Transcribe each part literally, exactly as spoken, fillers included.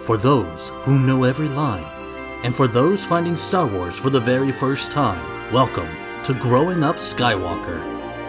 For those who know every line, and for those finding Star Wars for the very first time, welcome to Growing Up Skywalker.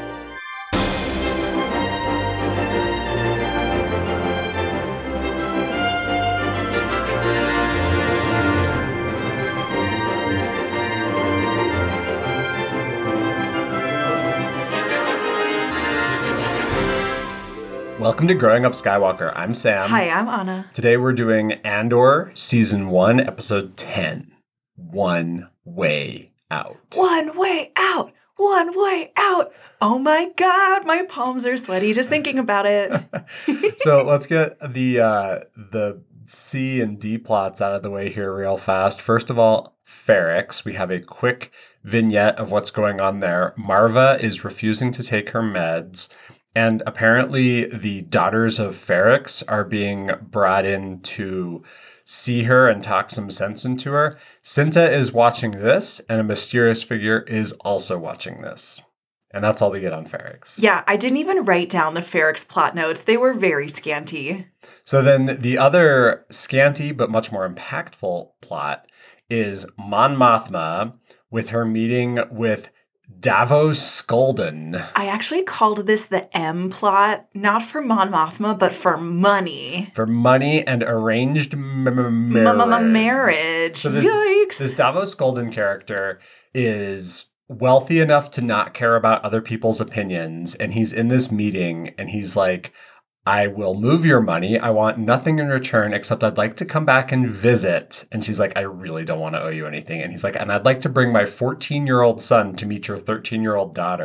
Welcome to Growing Up Skywalker. I'm Sam. Hi, I'm Anna. Today we're doing Andor Season one, Episode ten. One Way Out. One way out! One way out! Oh my god, my palms are sweaty just thinking about it. So let's get the uh, the C and D plots out of the way here real fast. First of all, Ferrix. We have a quick vignette of what's going on there. Marva is refusing to take her meds. And apparently the daughters of Ferrix are being brought in to see her and talk some sense into her. Cinta is watching this, and a mysterious figure is also watching this. And that's all we get on Ferrix. Yeah, I didn't even write down the Ferrix plot notes. They were very scanty. So then the other scanty but much more impactful plot is Mon Mothma with her meeting with Davos Skulden. I actually called this the M plot, not for Mon Mothma, but for money. For money and arranged m- m- marriage. Marriage. So this, Yikes. This Davos Skulden character is wealthy enough to not care about other people's opinions, and he's in this meeting, and he's like, I will move your money. I want nothing in return except I'd like to come back and visit. And she's like, I really don't want to owe you anything. And he's like, and I'd like to bring my fourteen-year-old son to meet your thirteen-year-old daughter.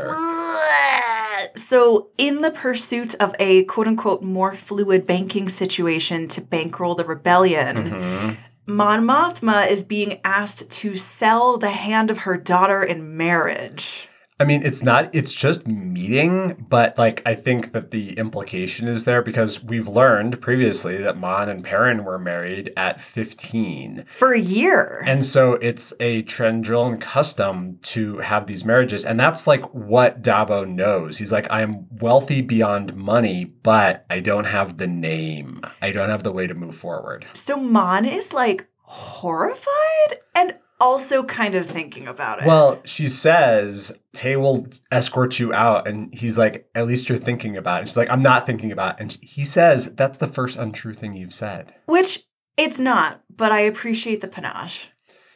So in the pursuit of a quote-unquote more fluid banking situation to bankroll the rebellion, Mm-hmm. Mon Mothma is being asked to sell the hand of her daughter in marriage. I mean, it's not, it's just meeting, but like, I think that the implication is there because we've learned previously that Mon and Perrin were married at fifteen. For a year. And so it's a Trendrillon custom to have these marriages. And that's like what Davo knows. He's like, I am wealthy beyond money, but I don't have the name. I don't have the way to move forward. So Mon is like horrified and also kind of thinking about it. Well, she says, Tay will escort you out. And he's like, at least you're thinking about it. She's like, I'm not thinking about it. And he says, that's the first untrue thing you've said. Which it's not, but I appreciate the panache.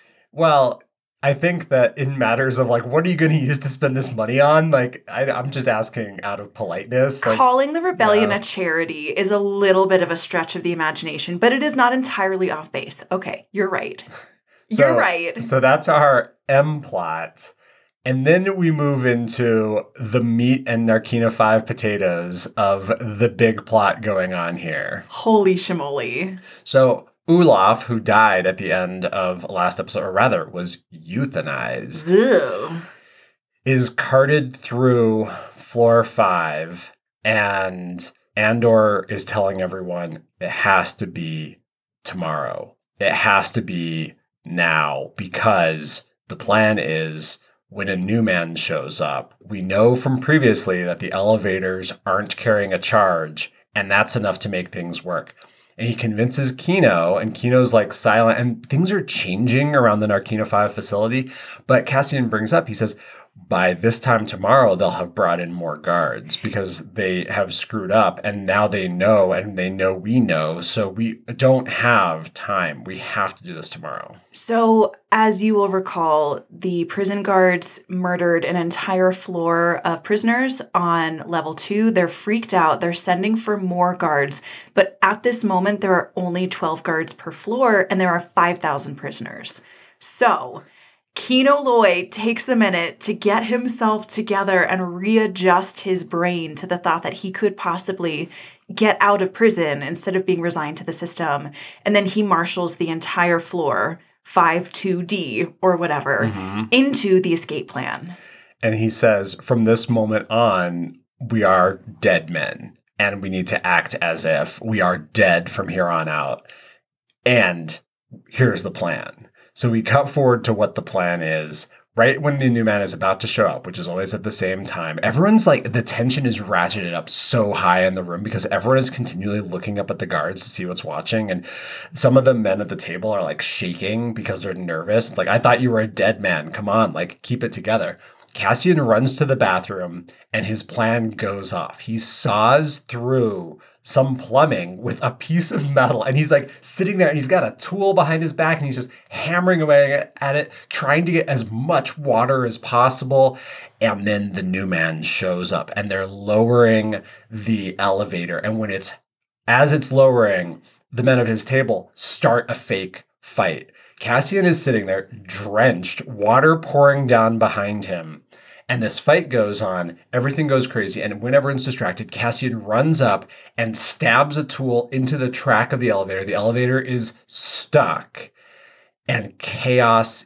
Well, I think that in matters of like, what are you going to use to spend this money on? Like, I, I'm just asking out of politeness. Like, calling the rebellion no. a charity is a little bit of a stretch of the imagination, but it is not entirely off base. Okay, you're right. So, You're right. So that's our M plot. And then we move into the meat and Narkina five potatoes of the big plot going on here. Holy shimoly. So Olaf, who died at the end of last episode, or rather was euthanized, Ugh. is carted through floor five, and Andor is telling everyone it has to be tomorrow. It has to be now, because the plan is when a new man shows up, we know from previously that the elevators aren't carrying a charge, and that's enough to make things work. And he convinces Kino, and Kino's like silent, and things are changing around the Narkina five facility. But Cassian brings up, he says, by this time tomorrow, they'll have brought in more guards because they have screwed up, and now they know, and they know we know, so we don't have time. We have to do this tomorrow. So, as you will recall, the prison guards murdered an entire floor of prisoners on level two. They're freaked out. They're sending for more guards. But at this moment, there are only twelve guards per floor, and there are five thousand prisoners. So Kino Loy takes a minute to get himself together and readjust his brain to the thought that he could possibly get out of prison instead of being resigned to the system. And then he marshals the entire floor, five two D or whatever, mm-hmm. into the escape plan. And he says, from this moment on, we are dead men, and we need to act as if we are dead from here on out. And here's the plan. So we cut forward to what the plan is. right when the new man is about to show up, which is always at the same time, everyone's like, the tension is ratcheted up so high in the room because everyone is continually looking up at the guards to see what's watching. And some of the men at the table are like shaking because they're nervous. It's like, I thought you were a dead man. Come on, like keep it together. Cassian runs to the bathroom and his plan goes off. He saws through some plumbing with a piece of metal, and he's like sitting there and he's got a tool behind his back and he's just hammering away at it, trying to get as much water as possible. And then the new man shows up and they're lowering the elevator. And when it's, as it's lowering, the men of his table start a fake fight. Cassian is sitting there drenched, water pouring down behind him. And this fight goes on, everything goes crazy, and when everyone's distracted, Cassian runs up and stabs a tool into the track of the elevator. The elevator is stuck, and chaos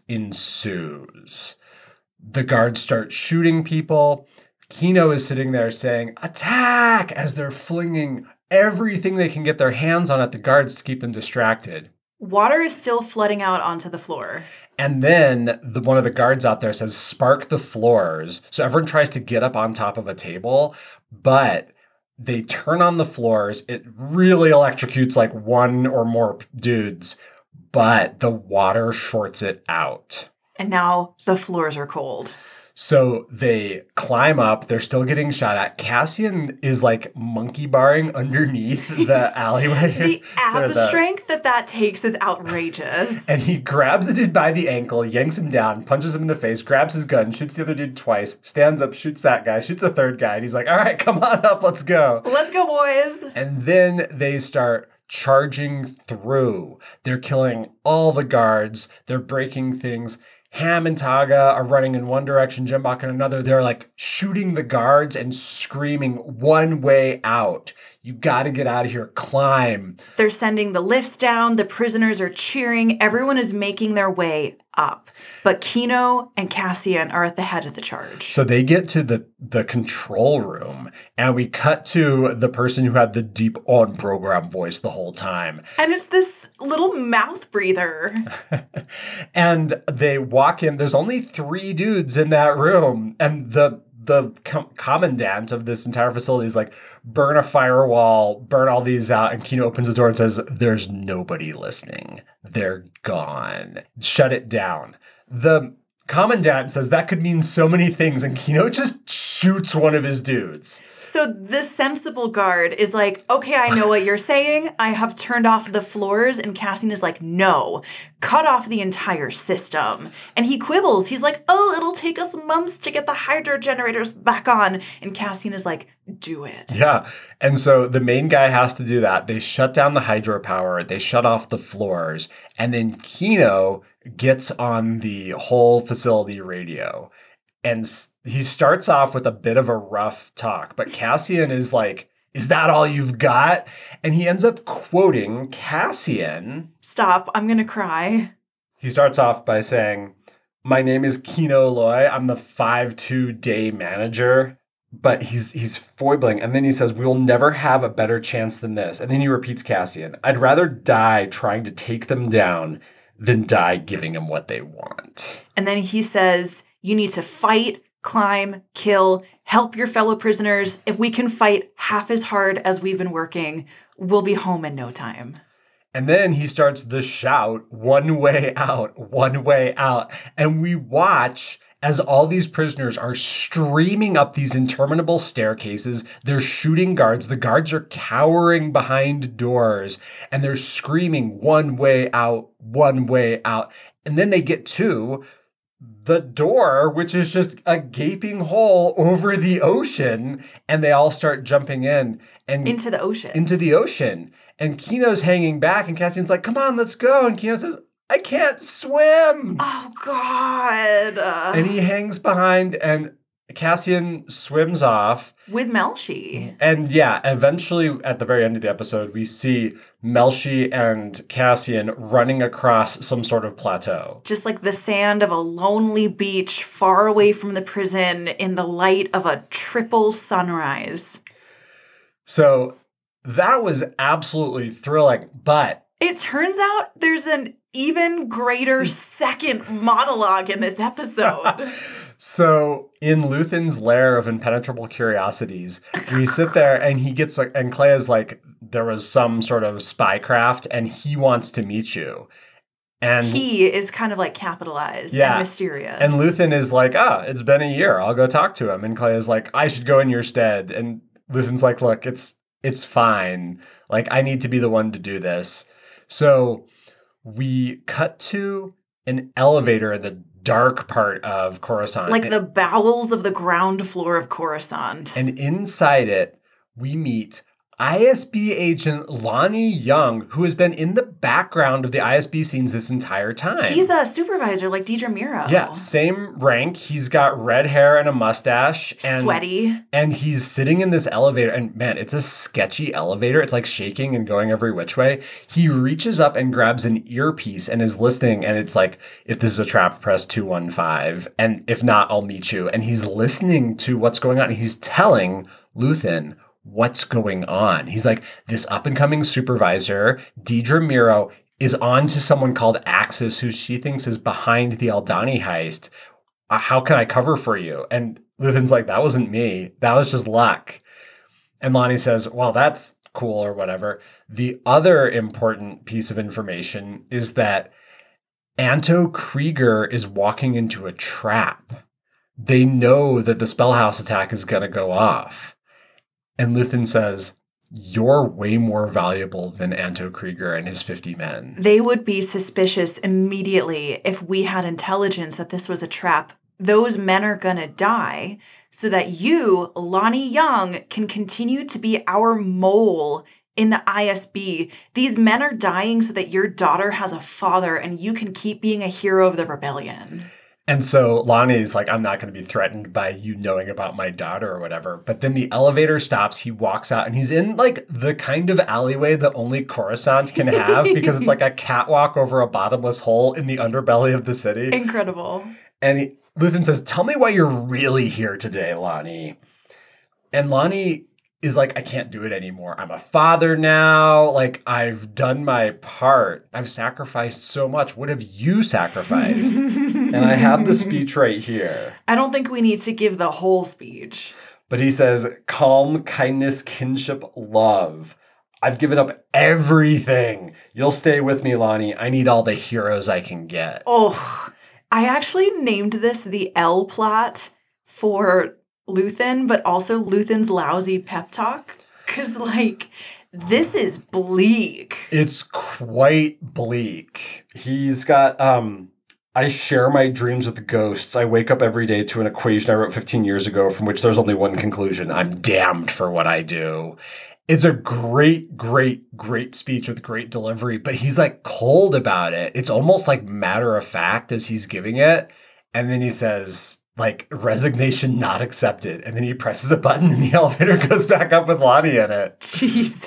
ensues. The guards start shooting people. Kino is sitting there saying, "Attack!" as they're flinging everything they can get their hands on at the guards to keep them distracted. Water is still flooding out onto the floor. And then the, one of the guards out there says, "Spark the floors." So everyone tries to get up on top of a table, but they turn on the floors. It really electrocutes like one or more dudes, but the water shorts it out. And now the floors are cold. So they climb up. They're still getting shot at. Cassian is like monkey barring underneath the alleyway. the ab the, strength that that takes is outrageous. And he grabs the dude by the ankle, yanks him down, punches him in the face, grabs his gun, shoots the other dude twice, stands up, shoots that guy, shoots a third guy. And he's like, "All right, come on up. Let's go. Let's go, boys." And then they start charging through. They're killing all the guards. They're breaking things. Ham and Taga are running in one direction, Jembok in another. They're like shooting the guards and screaming, "One way out. You got to get out of here. Climb." They're sending the lifts down. The prisoners are cheering. Everyone is making their way up. But Kino and Cassian are at the head of the charge. So they get to the, the control room, and we cut to the person who had the deep on-program voice the whole time. And it's this little mouth breather. And they walk in. There's only three dudes in that room, and the the com- commandant of this entire facility is like, "Burn a firewall, burn all these out." And Kino opens the door and says, "There's nobody listening. They're gone. Shut it down." The commandant says that could mean so many things, and Kino just shoots one of his dudes. So the sensible guard is like, "Okay, I know what you're saying. I have turned off the floors." And Cassian is like, "No, cut off the entire system." And he quibbles. He's like, "Oh, it'll take us months to get the hydro generators back on." And Cassian is like, "Do it." Yeah. And so the main guy has to do that. They shut down the hydropower. They shut off the floors. And then Kino gets on the whole facility radio. And he starts off with a bit of a rough talk, but Cassian is like, "Is that all you've got?" And he ends up quoting Cassian. Stop. I'm going to cry. He starts off by saying, "My name is Kino Loy. I'm the five two day manager." But he's he's foibling. And then he says, "We will never have a better chance than this." And then he repeats Cassian, "I'd rather die trying to take them down than die giving them what they want." And then he says, "You need to fight, climb, kill, help your fellow prisoners. If we can fight half as hard as we've been working, we'll be home in no time." And then he starts the shout, "One way out, one way out." And we watch as all these prisoners are streaming up these interminable staircases. They're shooting guards. The guards are cowering behind doors, and they're screaming, "One way out, one way out." And then they get to the door, which is just a gaping hole over the ocean, and they all start jumping in and Into the ocean. Into the ocean. And Kino's hanging back, and Cassian's like, "Come on, let's go." And Kino says, "I can't swim." Oh, God. Uh, And he hangs behind, and Cassian swims off. with Melshi. And yeah, eventually at the very end of the episode, we see Melshi and Cassian running across some sort of plateau. Just like the sand of a lonely beach far away from the prison in the light of a triple sunrise. So that was absolutely thrilling, but It turns out there's an even greater second monologue in this episode. So in Luthen's lair of impenetrable curiosities, we sit there and he gets like, and Clea is like, there was some sort of spycraft and he wants to meet you. And he is kind of like capitalized yeah. and mysterious. And Luthen is like, ah, it's been a year. I'll go talk to him. And Clea is like, I should go in your stead. And Luthen's like, look, it's it's fine. Like, I need to be the one to do this. So we cut to an elevator in the dark part of Coruscant. Like the bowels of the ground floor of Coruscant. And inside it, we meet I S B agent Lonnie Young, who has been in the background of the I S B scenes this entire time. He's a supervisor like Deidre Miro. Yeah, same rank. He's got red hair and a mustache. And, sweaty. And he's sitting in this elevator. And man, it's a sketchy elevator. It's like shaking and going every which way. He reaches up and grabs an earpiece and is listening. And it's like, if this is a trap, press two one five. And if not, I'll meet you. And he's listening to what's going on. He's telling Luthen what's going on. He's like, this up-and-coming supervisor, Deidre Miro, is on to someone called Axis, who she thinks is behind the Aldhani heist. Uh, how can I cover for you? And Luthen's like, that wasn't me. That was just luck. And Lonnie says, well, that's cool or whatever. The other important piece of information is that Anto Kreegyr is walking into a trap. They know that the Spellhouse attack is going to go off. And Luthen says, you're way more valuable than Anto Kreegyr and his fifty men. They would be suspicious immediately if we had intelligence that this was a trap. Those men are going to die so that you, Lonnie Young, can continue to be our mole in the I S B. These men are dying so that your daughter has a father and you can keep being a hero of the rebellion. And so Lonnie's like, I'm not going to be threatened by you knowing about my daughter or whatever. But then the elevator stops. He walks out and he's in like the kind of alleyway that only Coruscant can have because it's like a catwalk over a bottomless hole in the underbelly of the city. Incredible. And he, Luthen says, tell me why you're really here today, Lonnie. And Lonnie is like, I can't do it anymore. I'm a father now. Like, I've done my part. I've sacrificed so much. What have you sacrificed? And I have the speech right here. I don't think we need to give the whole speech. But he says, calm, kindness, kinship, love. I've given up everything. You'll stay with me, Lonnie. I need all the heroes I can get. Oh, I actually named this the L plot for Luthen, but also Luthen's lousy pep talk. Because, like, this is bleak. It's quite bleak. He's got, um, I share my dreams with ghosts. I wake up every day to an equation I wrote fifteen years ago from which there's only one conclusion. I'm damned for what I do. It's a great, great, great speech with great delivery, but he's, like, cold about it. It's almost, like, matter of fact as he's giving it. And then he says, like, resignation not accepted. And then he presses a button and the elevator goes back up with Lonnie in it. Jesus.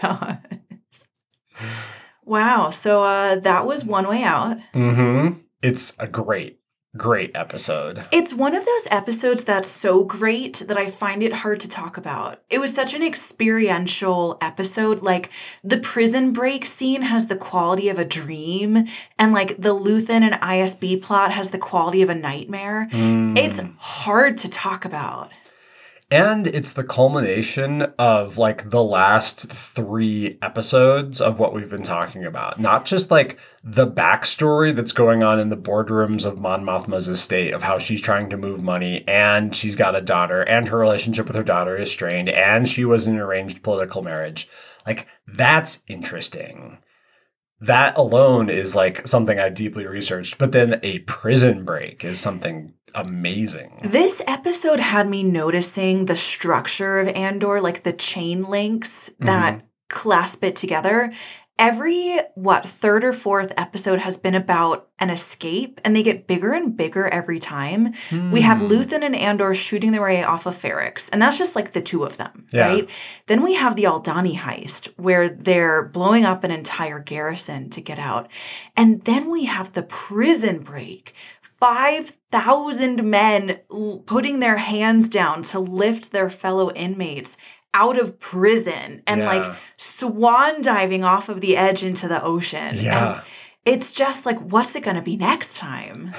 Wow. So uh, that was One Way Out. Mm-hmm. It's a great, great episode. It's one of those episodes that's so great that I find it hard to talk about. It was such an experiential episode. Like, the prison break scene has the quality of a dream, and like the Luthen and I S B plot has the quality of a nightmare. Mm. It's hard to talk about. And it's the culmination of like the last three episodes of what we've been talking about. Not just like the backstory that's going on in the boardrooms of Mon Mothma's estate of how she's trying to move money and she's got a daughter and her relationship with her daughter is strained and she was in an arranged political marriage. Like, that's interesting. That alone is like something I deeply researched. But then a prison break is something amazing. This episode had me noticing the structure of Andor, like the chain links that mm-hmm. clasp it together. Every, what, third or fourth episode has been about an escape, and they get bigger and bigger every time. Mm. We have Luthen and Andor shooting their way off of Ferrix, and that's just like the two of them, yeah. right? Then we have the Aldhani heist, where they're blowing up an entire garrison to get out. And then we have the prison break. five thousand men l- putting their hands down to lift their fellow inmates out of prison and yeah. like swan diving off of the edge into the ocean. Yeah. And it's just like, what's it going to be next time?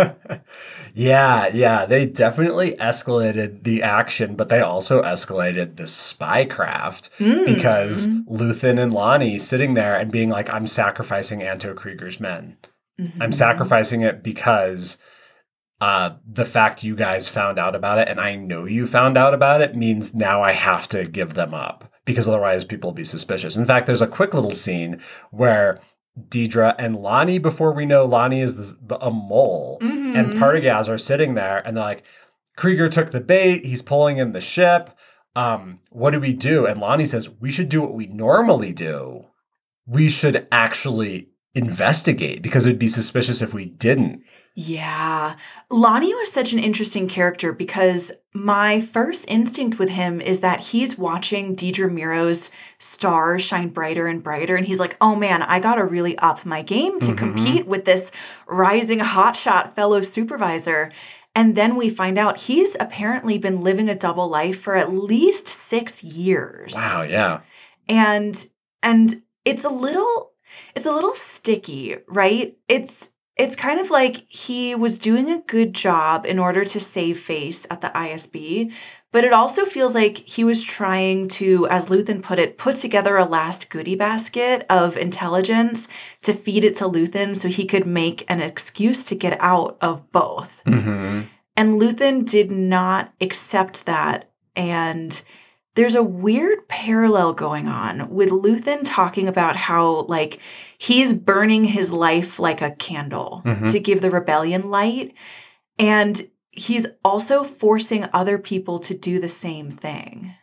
yeah, yeah. They definitely escalated the action, but they also escalated the spycraft Mm. because Luthen and Lonnie sitting there and being like, I'm sacrificing Anto Krieger's men. Mm-hmm. I'm sacrificing it because uh, the fact you guys found out about it, and I know you found out about it, means now I have to give them up because otherwise people will be suspicious. In fact, there's a quick little scene where Deidre and Lonnie, before we know Lonnie is this, the, a mole, Mm-hmm. and Partagaz are sitting there, and they're like, Krieger took the bait. He's pulling in the ship. Um, what do we do? And Lonnie says, we should do what we normally do. We should actually investigate because it'd be suspicious if we didn't. Yeah. Lonnie was such an interesting character because my first instinct with him is that he's watching Deidre Miro's star shine brighter and brighter. And he's like, oh man, I got to really up my game to Mhm. compete with this rising hotshot fellow supervisor. And then we find out he's apparently been living a double life for at least six years. Wow, yeah. And, and it's a little, it's a little sticky, right? It's, It's kind of like he was doing a good job in order to save face at the I S B, but it also feels like he was trying to, as Luthen put it, put together a last goodie basket of intelligence to feed it to Luthen so he could make an excuse to get out of both. Mm-hmm. And Luthen did not accept that. And there's a weird parallel going on with Luthen talking about how, like, he's burning his life like a candle Mhm. to give the rebellion light. And he's also forcing other people to do the same thing.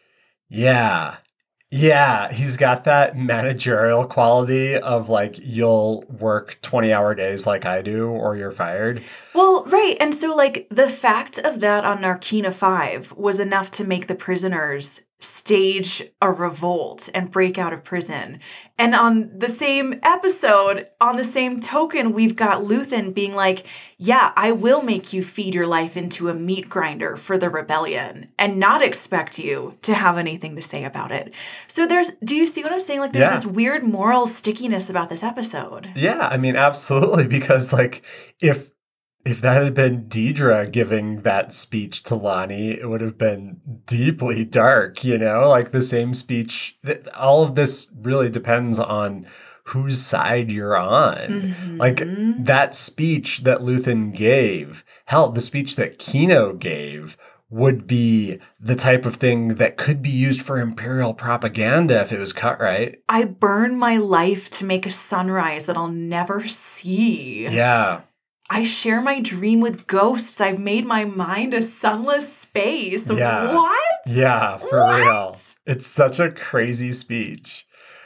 Yeah. Yeah. He's got that managerial quality of like, you'll work twenty hour days like I do, or you're fired. Well, right. And so, like, the fact of that on Narkina five was enough to make the prisoners stage a revolt and break out of prison. And on the same episode, on the same token, we've got Luthen being like, yeah, I will make you feed your life into a meat grinder for the rebellion and not expect you to have anything to say about it. So there's, do you see what I'm saying? Like, there's Yeah. this weird moral stickiness about this episode. Yeah. I mean, absolutely. Because like, if If that had been Deidre giving that speech to Lonnie, it would have been deeply dark, you know, like the same speech. That all of this really depends on whose side you're on. Mhm. Like that speech that Luthen gave, hell, the speech that Kino gave would be the type of thing that could be used for Imperial propaganda if it was cut right. I burn my life to make a sunrise that I'll never see. Yeah. I share my dream with ghosts. I've made my mind a sunless space. Yeah. What? Yeah, for What? real. It's such a crazy speech.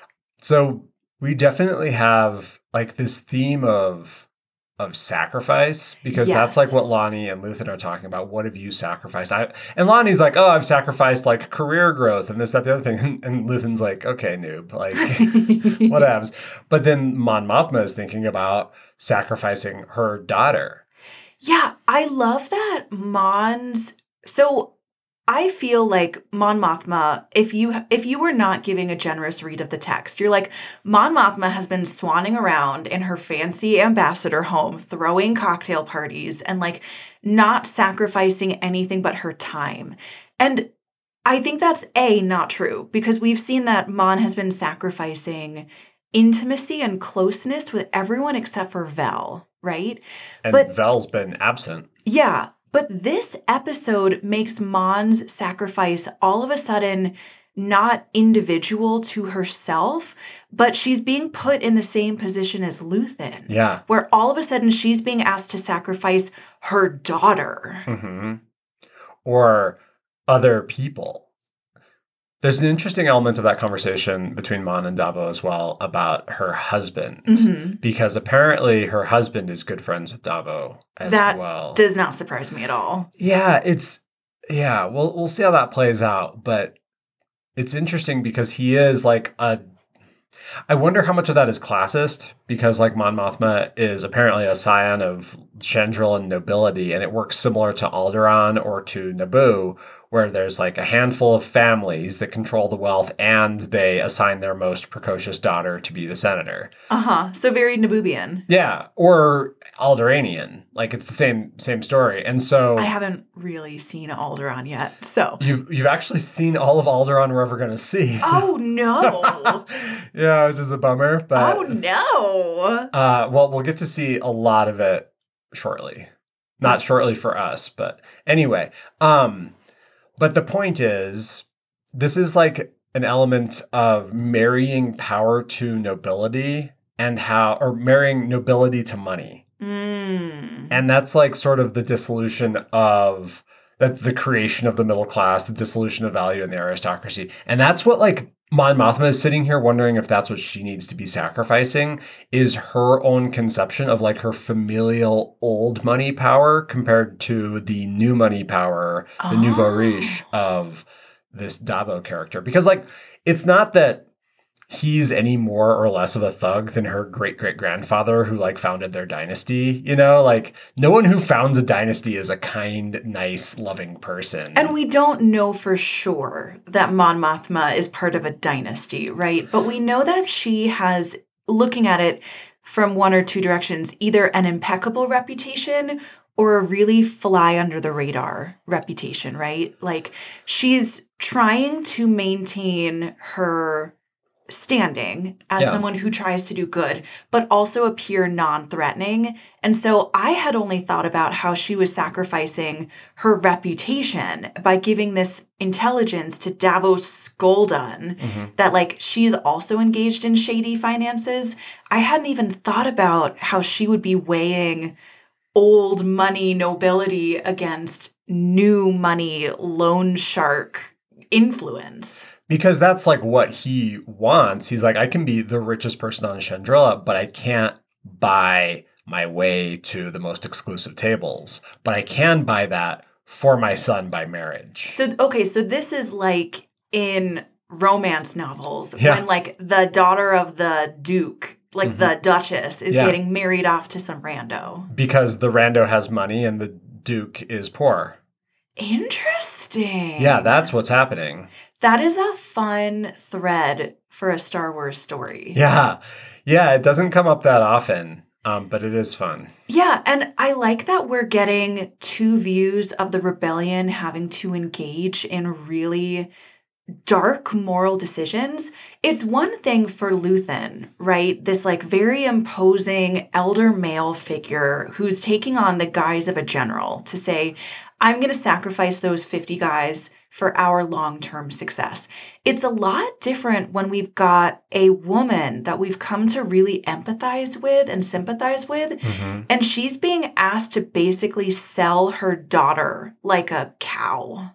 So we definitely have like this theme of of sacrifice because that's Yes. like what Lonnie and Luthen are talking about. What have you sacrificed? I, and Lonnie's like, oh, I've sacrificed like career growth and this, that, the other thing. And, and Luthen's like, okay, noob, like whatevs. But then Mon Mothma is thinking about sacrificing her daughter. Yeah, I love that Mon's. So I feel like Mon Mothma, if you if you were not giving a generous read of the text, you're like, Mon Mothma has been swanning around in her fancy ambassador home, throwing cocktail parties and like not sacrificing anything but her time. And I think that's A, not true, because we've seen that Mon has been sacrificing intimacy and closeness with everyone except for Vel, right? And But- Vel's been absent. Yeah, but this episode makes Mon's sacrifice all of a sudden not individual to herself, but she's being put in the same position as Luthen. Yeah. Where all of a sudden she's being asked to sacrifice her daughter. Mm-hmm. Or other people. There's an interesting element of that conversation between Mon and Davo as well about her husband. Mm-hmm. Because apparently her husband is good friends with Davo as That well. does not surprise me at all. yeah, it's yeah, we'll we'll see how that plays out, but it's interesting because he is like a I wonder how much of that is classist because like Mon Mothma is apparently a scion of Chandril and nobility and it works similar to Alderaan or to Naboo where there's like a handful of families that control the wealth and they assign their most precocious daughter to be the senator. Uh-huh. So very Nabubian. Yeah. Or Alderaanian. Like it's the same same story. And so I haven't really seen Alderaan yet, so. You've you've actually seen all of Alderaan we're ever gonna see. So. Oh no. Yeah, which is a bummer. But oh no. Uh well we'll get to see a lot of it shortly. Not shortly for us, but anyway. Um But the point is, this is like an element of marrying power to nobility and how, or marrying nobility to money. Mm. And that's like sort of the dissolution of, that's the creation of the middle class, the dissolution of value in the aristocracy. And that's what like Mon Mothma is sitting here wondering if that's what she needs to be sacrificing, is her own conception of like her familial old money power compared to the new money power, the Oh. nouveau riche of this Davo character. Because like, it's not that he's any more or less of a thug than her great great grandfather who like founded their dynasty, you know, like no one who founds a dynasty is a kind, nice, loving person. And we don't know for sure that Mon Mothma is part of a dynasty, right? But we know that she has, looking at it from one or two directions, either an impeccable reputation or a really fly under the radar reputation, right? Like she's trying to maintain her standing as Yeah. someone who tries to do good, but also appear non-threatening. And so I had only thought about how she was sacrificing her reputation by giving this intelligence to Davos Skolden, Mm-hmm. that like she's also engaged in shady finances. I hadn't even thought about how she would be weighing old money nobility against new money loan shark influence. Because that's like what he wants. He's like, I can be the richest person on Chandrilla, but I can't buy my way to the most exclusive tables. But I can buy that for my son by marriage. So, okay, so this is like in romance novels Yeah. when like the daughter of the duke, like Mhm. the duchess, is Yeah. getting married off to some rando. Because the rando has money and the duke is poor. Interesting. Yeah, that's what's happening. That is a fun thread for a Star Wars story. Yeah. Yeah, it doesn't come up that often, um, but it is fun. Yeah, and I like that we're getting two views of the rebellion having to engage in really dark moral decisions. It's one thing for Luthen, right? This like very imposing elder male figure who's taking on the guise of a general to say, I'm going to sacrifice those fifty guys for our long-term success. It's a lot different when we've got a woman that we've come to really empathize with and sympathize with, Mm-hmm. and she's being asked to basically sell her daughter like a cow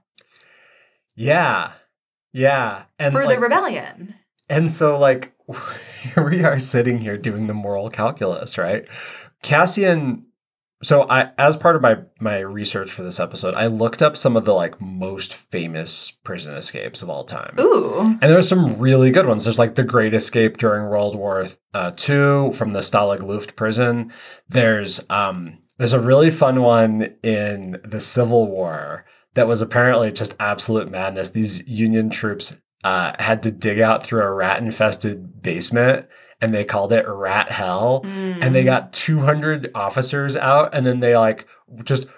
Yeah. Yeah. And for like, the rebellion. And so, like, here we are sitting here doing the moral calculus, right? Cassian. So, I, as part of my my research for this episode, I looked up some of the like most famous prison escapes of all time. Ooh. And there's some really good ones. There's like the Great Escape during World War uh, Two from the Stalag Luft prison. There's um there's a really fun one in the Civil War that was apparently just absolute madness. These Union troops uh, had to dig out through a rat-infested basement, and they called it Rat Hell. Mm. And they got two hundred officers out, and then they like just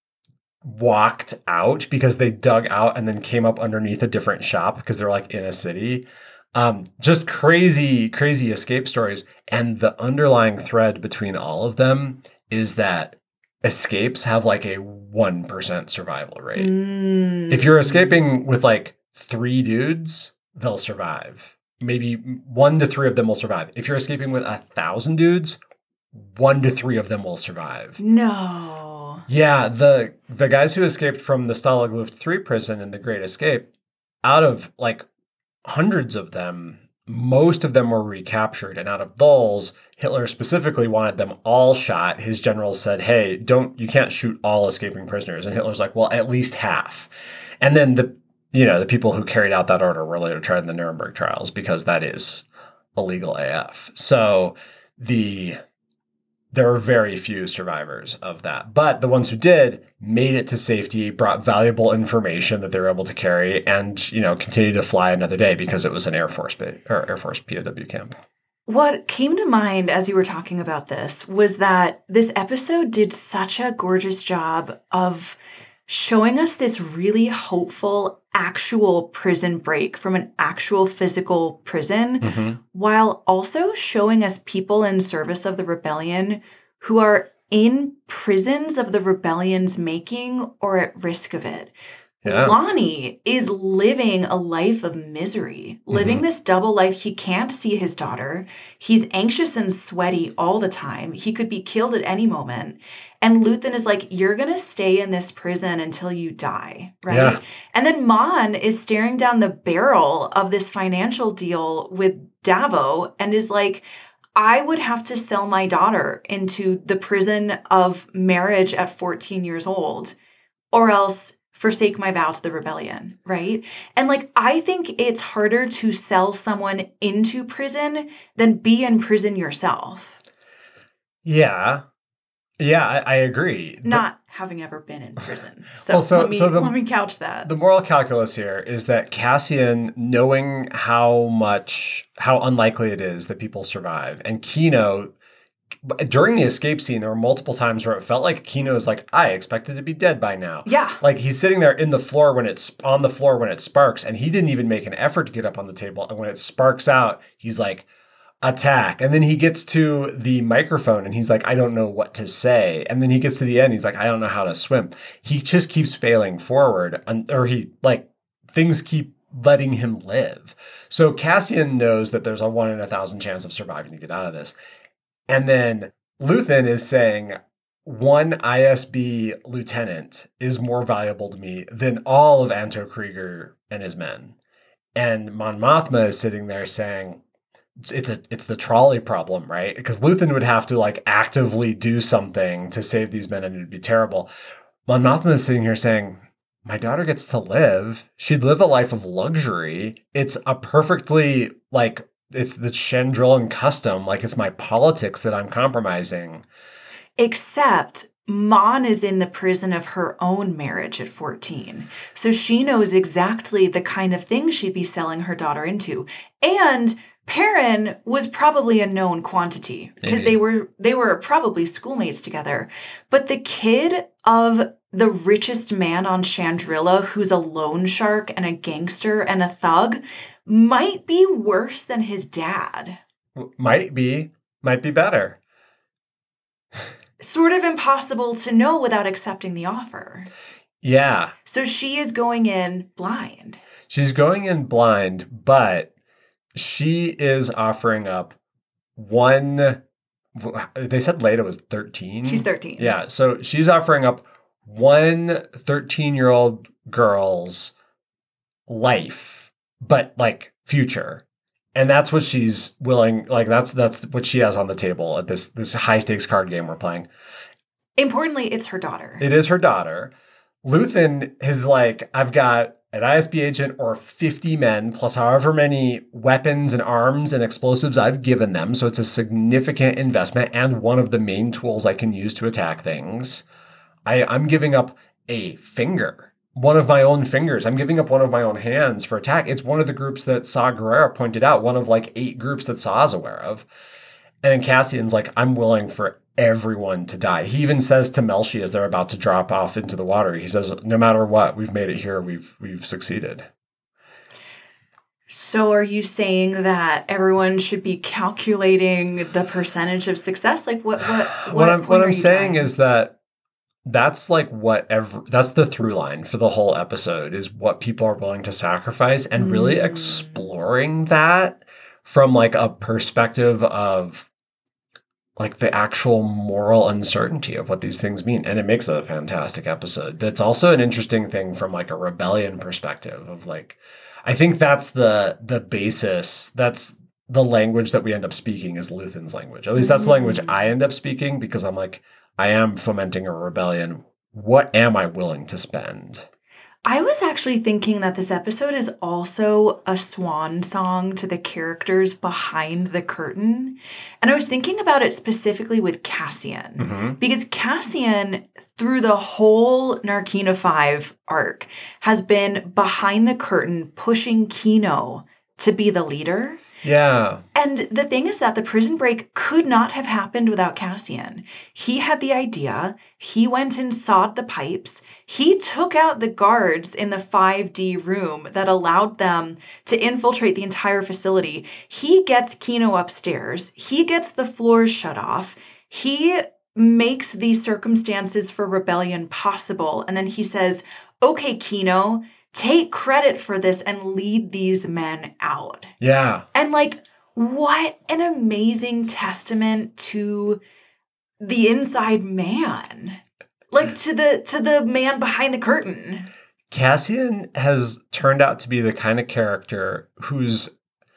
walked out because they dug out and then came up underneath a different shop because they're like in a city. Um, just crazy, crazy escape stories. And the underlying thread between all of them is that escapes have like a one percent survival rate. Mm. If you're escaping with like three dudes, they'll survive. Maybe one to three of them will survive. If you're escaping with a thousand dudes, one to three of them will survive. No. Yeah, the the guys who escaped from the Stalag Luft three prison in the Great Escape, out of like hundreds of them, most of them were recaptured. And out of those, Hitler specifically wanted them all shot. His generals said, hey, don't you can't shoot all escaping prisoners. And Hitler's like, well, at least half. And then the you know, the people who carried out that order were later tried in the Nuremberg trials because that is illegal A F. So the there are very few survivors of that. But the ones who did made it to safety, brought valuable information that they were able to carry, and, you know, continued to fly another day because it was an Air Force base or Air Force P O W camp. What came to mind as you were talking about this was that this episode did such a gorgeous job of showing us this really hopeful actual prison break from an actual physical prison, mm-hmm. while also showing us people in service of the rebellion who are in prisons of the rebellion's making or at risk of it. Yeah. Lonnie is living a life of misery, living mm-hmm. this double life. He can't see his daughter. He's anxious and sweaty all the time. He could be killed at any moment. And Luthen is like, you're going to stay in this prison until you die, right? Yeah. And then Mon is staring down the barrel of this financial deal with Davo and is like, I would have to sell my daughter into the prison of marriage at fourteen years old, or else forsake my vow to the rebellion, right? And like, I think it's harder to sell someone into prison than be in prison yourself. Yeah. Yeah, I, I agree. Not the, having ever been in prison. So, well, so, let, me, so the, let me couch that. The moral calculus here is that Cassian, knowing how much, how unlikely it is that people survive, and Kino, during the escape scene, there were multiple times where it felt like Kino is like, I expected to be dead by now. Yeah. Like he's sitting there in the floor when it's on the floor when it sparks, and he didn't even make an effort to get up on the table. And when it sparks out, he's like, attack. And then he gets to the microphone and he's like, I don't know what to say. And then he gets to the end. He's like, I don't know how to swim. He just keeps failing forward, or he like things keep letting him live. So Cassian knows that there's a one in a thousand chance of surviving to get out of this. And then Luthen is saying, one I S B lieutenant is more valuable to me than all of Anto Krieger and his men. And Mon Mothma is sitting there saying, it's a it's the trolley problem, right? Because Luthen would have to like actively do something to save these men and it would be terrible. Mon Mothma is sitting here saying, my daughter gets to live. She'd live a life of luxury. It's a perfectly like, it's the Chandrilan custom. Like it's my politics that I'm compromising. Except Mon is in the prison of her own marriage at fourteen. So she knows exactly the kind of thing she'd be selling her daughter into. And Perrin was probably a known quantity because they were they were probably schoolmates together. But the kid of the richest man on Chandrila, who's a loan shark and a gangster and a thug, might be worse than his dad. Might be. Might be better. Sort of impossible to know without accepting the offer. Yeah. So she is going in blind. She's going in blind, but she is offering up one. They said Leda was thirteen. She's thirteen. Yeah. So she's offering up one thirteen-year-old girl's life, but like future. And that's what she's willing, like that's that's what she has on the table at this this high-stakes card game we're playing. Importantly, it's her daughter. It is her daughter. Luthen is like, I've got an I S B agent or fifty men, plus however many weapons and arms and explosives I've given them. So it's a significant investment and one of the main tools I can use to attack things. I, I'm giving up a finger. One of my own fingers. I'm giving up one of my own hands for attack. It's one of the groups that Saw Gerrera pointed out, one of like eight groups that Saw is aware of. And then Cassian's like, I'm willing for everyone to die. He even says to Melshi as they're about to drop off into the water, he says, no matter what, we've made it here. We've we've succeeded. So are you saying that everyone should be calculating the percentage of success? Like what what what, what I'm what I'm saying trying? is that that's like whatever, that's the through line for the whole episode is what people are willing to sacrifice and mm. really exploring that from like a perspective of like the actual moral uncertainty of what these things mean. And it makes it a fantastic episode. But it's also an interesting thing from like a rebellion perspective of like, I think that's the the basis. That's the language that we end up speaking is Luthen's language. At least that's the language I end up speaking because I'm like, I am fomenting a rebellion. What am I willing to spend? I was actually thinking that this episode is also a swan song to the characters behind the curtain. And I was thinking about it specifically with Cassian. Mm-hmm. Because Cassian, through the whole Narkina five arc, has been behind the curtain pushing Kino to be the leader. Yeah. And the thing is that the prison break could not have happened without Cassian. He had the idea. He went and sawed the pipes. He took out the guards in the five D room that allowed them to infiltrate the entire facility. He gets Kino upstairs. He gets the floors shut off. He makes these circumstances for rebellion possible. And then he says, okay, Kino, take credit for this and lead these men out. Yeah. And like, what an amazing testament to the inside man. Like to the to the man behind the curtain. Cassian has turned out to be the kind of character who's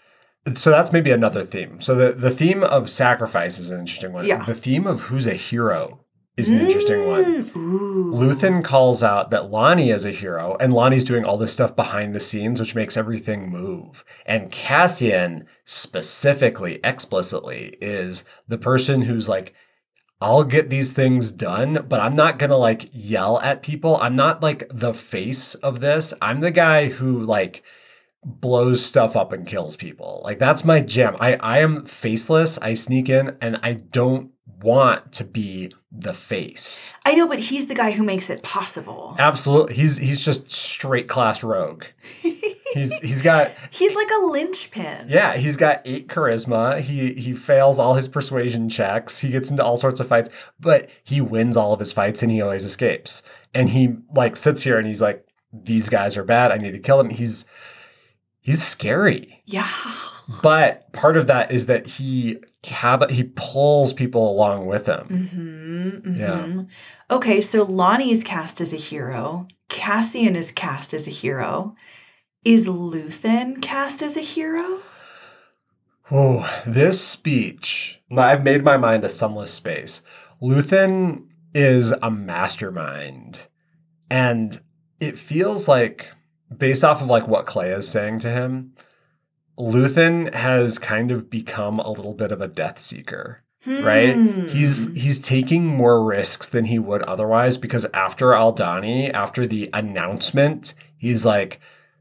so that's maybe another theme. So the, the theme of sacrifice is an interesting one. Yeah. The theme of who's a hero is an interesting one. Ooh. Luthen calls out that Lonnie is a hero, and Lonnie's doing all this stuff behind the scenes, which makes everything move. And Cassian, specifically, explicitly, is the person who's like, I'll get these things done, but I'm not going to like yell at people. I'm not like the face of this. I'm the guy who like blows stuff up and kills people. Like that's my jam. I, I am faceless. I sneak in and I don't want to be the face. I know, but he's the guy who makes it possible. Absolutely. He's he's just straight class rogue. He's he's got He's like a linchpin. yeah, he's got eight charisma. He he fails all his persuasion checks. He gets into all sorts of fights, but he wins all of his fights and he always escapes. And he like sits here and he's like, these guys are bad. I need to kill them. He's he's scary. Yeah. But part of that is that he cab- he pulls people along with him. Mm-hmm, mm-hmm. Yeah. Okay, so Lonnie's cast as a hero. Cassian is cast as a hero. Is Luthen cast as a hero? Oh, this speech. I've made my mind a sunless space. Luthen is a mastermind. And it feels like, based off of like what Clea is saying to him, Luthen has kind of become a little bit of a death seeker, Hmm. right? He's he's taking more risks than he would otherwise because after Aldhani, after the announcement, he's like,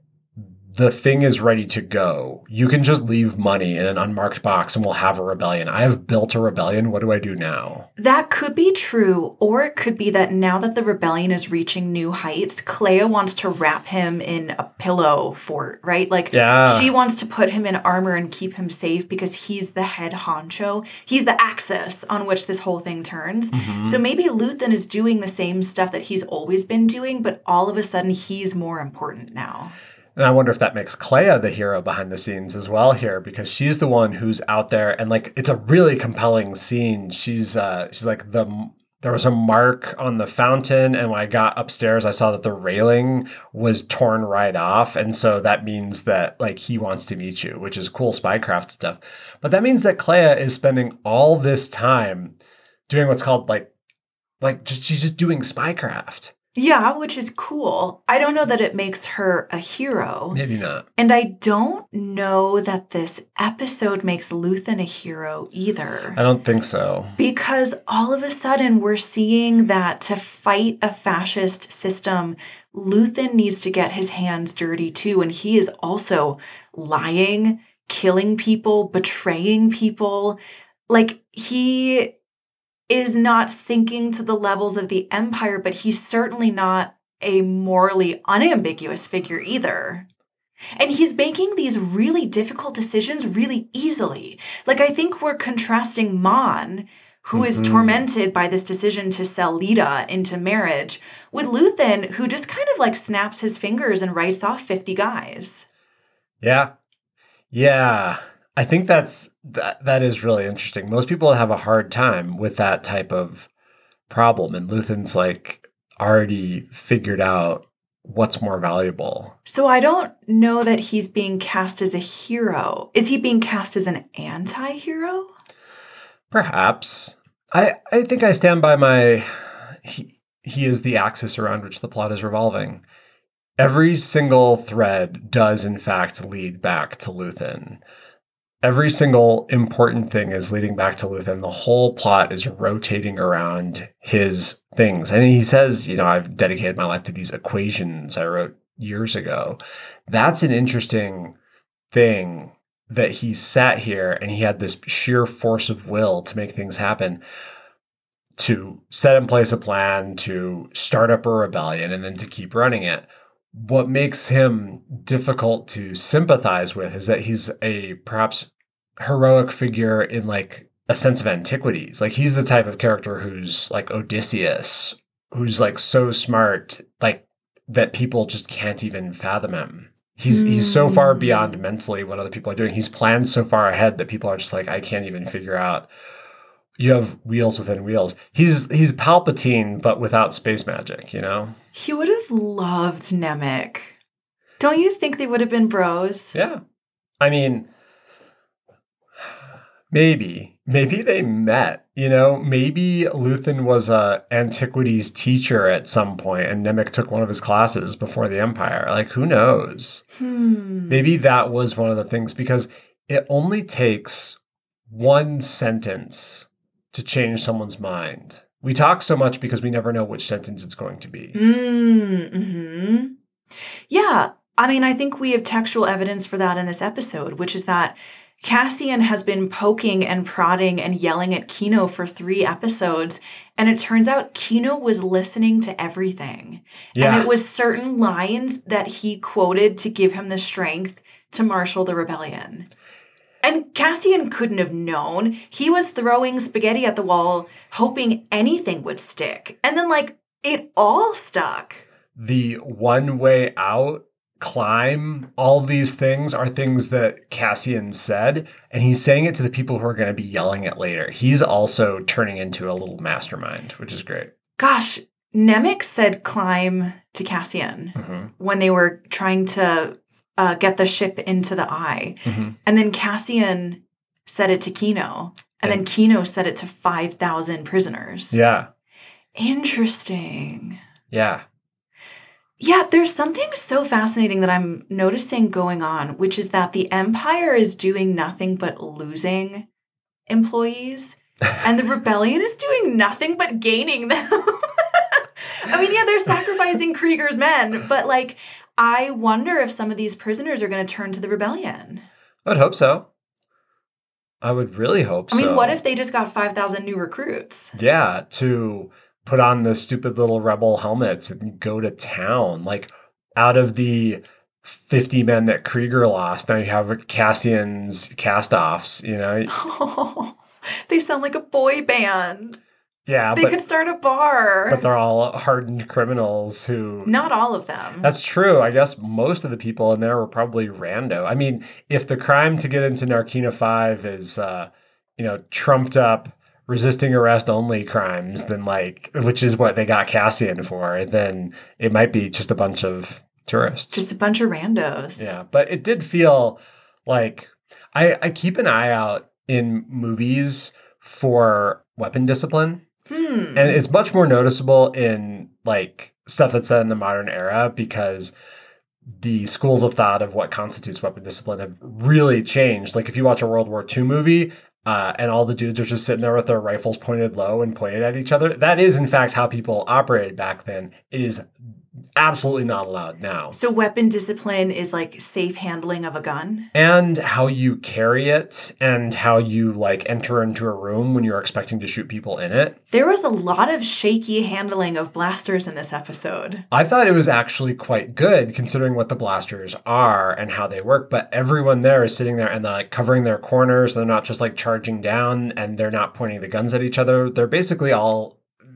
the thing is ready to go. You can just leave money in an unmarked box and we'll have a rebellion. I have built a rebellion. What do I do now? That could be true, or it could be that now that the rebellion is reaching new heights, Clea wants to wrap him in a pillow fort, right? Like, Yeah. she wants to put him in armor and keep him safe because he's the head honcho. He's the axis on which this whole thing turns. Mhm. So maybe Luthen is doing the same stuff that he's always been doing, but all of a sudden he's more important now. And I wonder if that makes Clea the hero behind the scenes as well here, because she's the one who's out there and like it's a really compelling scene. She's uh she's like the there was a mark on the fountain, and when I got upstairs, I saw that the railing was torn right off. And so that means that like he wants to meet you, which is cool spycraft stuff. But that means that Clea is spending all this time doing what's called like like just she's just doing spycraft. Yeah, which is cool. I don't know that it makes her a hero. Maybe not. And I don't know that this episode makes Luthen a hero either. I don't think so. Because all of a sudden we're seeing that to fight a fascist system, Luthen needs to get his hands dirty too. And he is also lying, killing people, betraying people. Like he is not sinking to the levels of the Empire, but he's certainly not a morally unambiguous figure either. And he's making these really difficult decisions really easily. Like, I think we're contrasting Mon, who is Mhm. tormented by this decision to sell Lita into marriage, with Luthen, who just kind of like snaps his fingers and writes off fifty guys. Yeah. Yeah. I think that's that that is really interesting. Most people have a hard time with that type of problem, and Luthen's like already figured out what's more valuable. So I don't know that he's being cast as a hero. Is he being cast as an anti-hero? Perhaps. I I think I stand by my he he is the axis around which the plot is revolving. every single thread does, in fact, lead back to Luthen. Every single important thing is leading back to Luthen. The whole plot is rotating around his things. And he says, you know, I've dedicated my life to these equations I wrote years ago. That's an interesting thing, that he sat here and he had this sheer force of will to make things happen, to set in place a plan, to start up a rebellion, and then to keep running it. What makes him difficult to sympathize with is that he's a perhaps heroic figure in like a sense of antiquities. Like he's the type of character who's like Odysseus, who's like so smart, like that people just can't even fathom him. He's mm. he's so far beyond mentally what other people are doing. He's planned so far ahead that people are just like, I can't even figure out. You have wheels within wheels. He's he's Palpatine, but without space magic, you know? He would have loved Nemec. Don't you think they would have been bros? Yeah. I mean, maybe. Maybe they met, you know? Maybe Luthen was a antiquities teacher at some point and Nemec took one of his classes before the Empire. Like, who knows? Hmm. Maybe that was one of the things, because it only takes one sentence to change someone's mind. We talk so much because we never know which sentence it's going to be. Mm-hmm. Yeah. I mean, I think we have textual evidence for that in this episode, which is that Cassian has been poking and prodding and yelling at Kino for three episodes, and it turns out Kino was listening to everything. Yeah. And it was certain lines that he quoted to give him the strength to marshal the rebellion. And Cassian couldn't have known. He was throwing spaghetti at the wall, hoping anything would stick. And then, like, it all stuck. The one way out, climb, all these things are things that Cassian said. And he's saying it to the people who are going to be yelling it later. He's also turning into a little mastermind, which is great. Gosh, Nemec said climb to Cassian mm-hmm. when they were trying to Uh, get the ship into the eye. Mm-hmm. And then Cassian said it to Kino. And, and then Kino said it to five thousand prisoners. Yeah. Interesting. Yeah. Yeah, there's something so fascinating that I'm noticing going on, which is that the Empire is doing nothing but losing employees. And the rebellion is doing nothing but gaining them. I mean, yeah, they're sacrificing Krieger's men, but like, I wonder if some of these prisoners are going to turn to the rebellion. I would hope so. I would really hope so. I mean, what if they just got five thousand new recruits? Yeah, to put on the stupid little rebel helmets and go to town. Like, out of the fifty men that Krieger lost, now you have Cassian's cast-offs, you know? Oh, they sound like a boy band. Yeah, they but, could start a bar. But they're all hardened criminals who... Not all of them. That's true. I guess most of the people in there were probably rando. I mean, if the crime to get into Narkina five is, uh, you know, trumped up, resisting arrest only crimes, then like, which is what they got Cassian for, then it might be just a bunch of tourists. Just a bunch of randos. Yeah, but it did feel like... I, I keep an eye out in movies for weapon discipline. Hmm. And it's much more noticeable in like stuff that's set in the modern era, because the schools of thought of what constitutes weapon discipline have really changed. Like if you watch a World War Two movie uh, and all the dudes are just sitting there with their rifles pointed low and pointed at each other, that is in fact how people operated back then. It is absolutely not allowed now. So weapon discipline is like safe handling of a gun? And how you carry it and how you like enter into a room when you're expecting to shoot people in it. There was a lot of shaky handling of blasters in this episode. I thought it was actually quite good considering what the blasters are and how they work, but everyone there is sitting there and they're like covering their corners. They're not just like charging down and they're not pointing the guns at each other. They're basically all,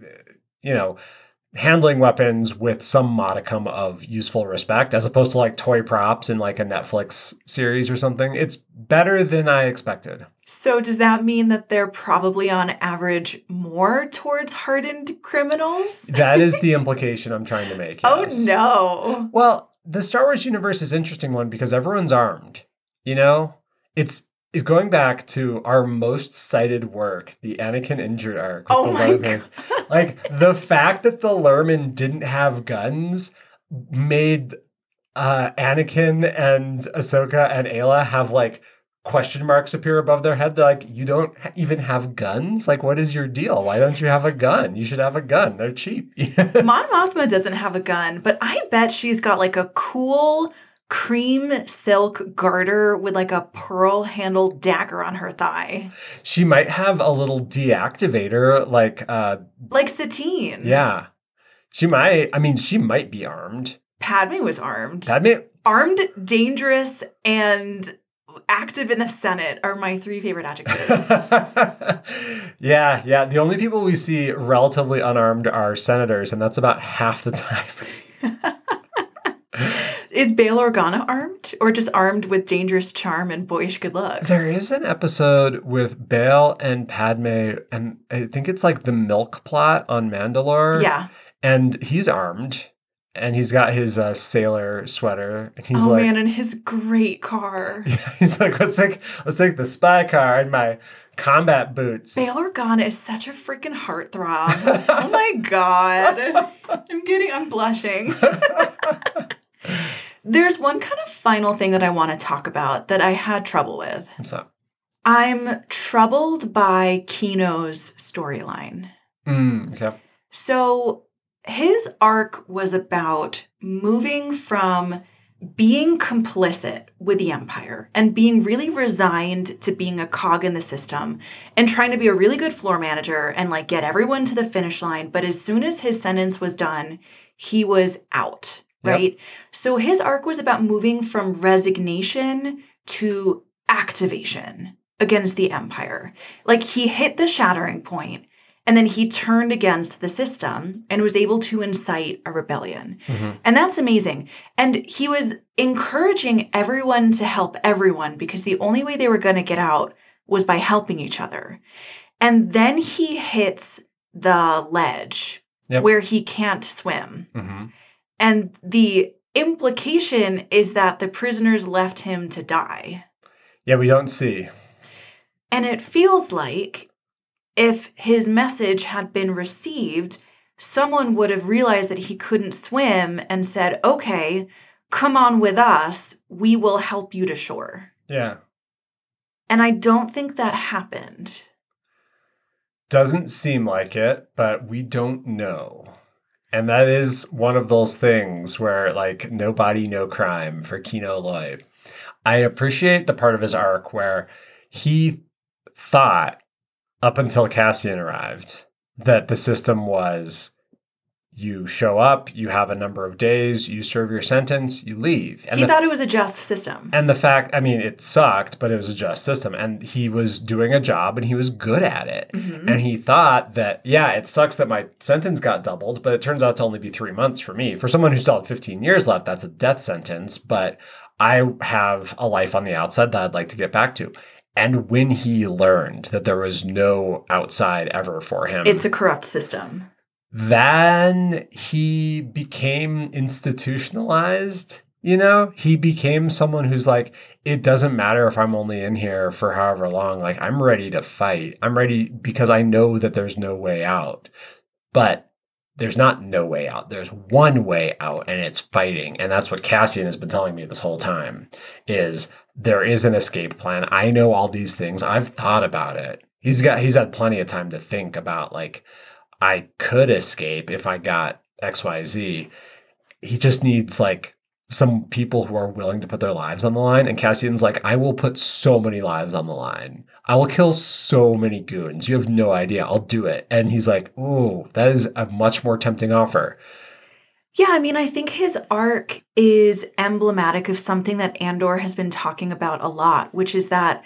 you know, handling weapons with some modicum of useful respect, as opposed to like toy props in like a Netflix series or something. It's better than I expected. So does that mean that they're probably on average more towards hardened criminals? That is the implication I'm trying to make. Yes. Oh no. Well, the Star Wars universe is an interesting one because everyone's armed. You know, it's going back to our most cited work, the Anakin injured arc. Oh my God. Like the fact that the Lurmen didn't have guns made uh, Anakin and Ahsoka and Ayla have like question marks appear above their head. They're like, you don't ha- even have guns? Like, what is your deal? Why don't you have a gun? You should have a gun. They're cheap. Mon Mothma doesn't have a gun, but I bet she's got like a cool cream silk garter with like a pearl handled dagger on her thigh. She might have a little deactivator, like, uh, like Satine. Yeah. She might, I mean, she might be armed. Padme was armed. Padme? Armed, dangerous, and active in the Senate are my three favorite adjectives. yeah, yeah. The only people we see relatively unarmed are senators, and that's about half the time. Is Bail Organa armed, or just armed with dangerous charm and boyish good looks? There is an episode with Bail and Padme, and I think it's like the milk plot on Mandalore. Yeah. And he's armed, and he's got his uh, sailor sweater, and he's oh, like, man, and his great car. Yeah, he's like, let's take, let's take the spy car and my combat boots. Bail Organa is such a freaking heartthrob. Oh my God. I'm getting, I'm blushing. There's one kind of final thing that I want to talk about that I had trouble with. What's up? I'm troubled by Kino's storyline. Mm, okay. So his arc was about moving from being complicit with the Empire and being really resigned to being a cog in the system and trying to be a really good floor manager and like get everyone to the finish line. But as soon as his sentence was done, he was out, right? Yep. So his arc was about moving from resignation to activation against the Empire. Like he hit the shattering point. And then he turned against the system and was able to incite a rebellion. Mm-hmm. And that's amazing. And he was encouraging everyone to help everyone because the only way they were going to get out was by helping each other. And then he hits the ledge yep. where he can't swim. Mm-hmm. And the implication is that the prisoners left him to die. Yeah, we don't see. And it feels like if his message had been received, someone would have realized that he couldn't swim and said, okay, come on with us. We will help you to shore. Yeah. And I don't think that happened. Doesn't seem like it, but we don't know. And that is one of those things where, like, no body, no crime for Kino Loy. I appreciate the part of his arc where he thought, up until Cassian arrived, that the system was you show up, you have a number of days, you serve your sentence, you leave. And he the, thought it was a just system. And the fact, I mean, it sucked, but it was a just system. And he was doing a job and he was good at it. Mm-hmm. And he thought that, yeah, it sucks that my sentence got doubled, but it turns out to only be three months for me. For someone who still had fifteen years left, that's a death sentence. But I have a life on the outside that I'd like to get back to. And when he learned that there was no outside ever for him. It's a corrupt system. Then he became institutionalized, you know? He became someone who's like, it doesn't matter if I'm only in here for however long. Like, I'm ready to fight. I'm ready because I know that there's no way out. But there's not no way out. There's one way out, and it's fighting. And that's what Cassian has been telling me this whole time, is there is an escape plan. I know all these things. I've thought about it. He's got he's had plenty of time to think about, like, I could escape if I got X Y Z. He just needs, like, some people who are willing to put their lives on the line. And Cassian's like, I will put so many lives on the line. I will kill so many goons. You have no idea. I'll do it. And he's like, ooh, that is a much more tempting offer. Yeah, I mean, I think his arc is emblematic of something that Andor has been talking about a lot, which is that